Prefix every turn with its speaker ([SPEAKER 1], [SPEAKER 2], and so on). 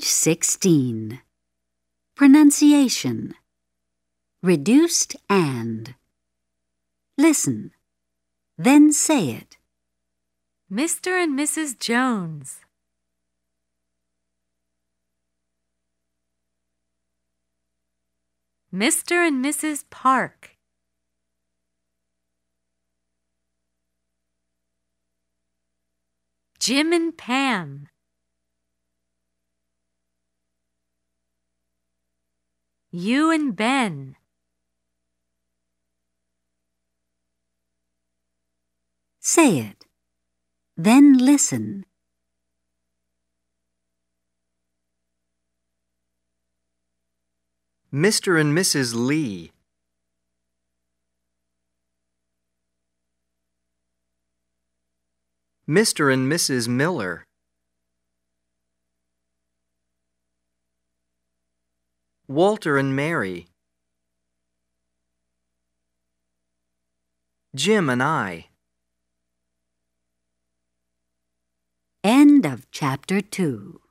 [SPEAKER 1] Page 16. Pronunciation. Reduced and. Listen. Then say it.
[SPEAKER 2] Mr. and Mrs. Jones. Mr. and Mrs. Park. Jim and Pam. You and Ben.
[SPEAKER 1] Say it. Then listen.
[SPEAKER 3] Mr. and Mrs. Lee. Mr. and Mrs. Miller. Walter and Mary. Jim and I.
[SPEAKER 1] End of Chapter 2.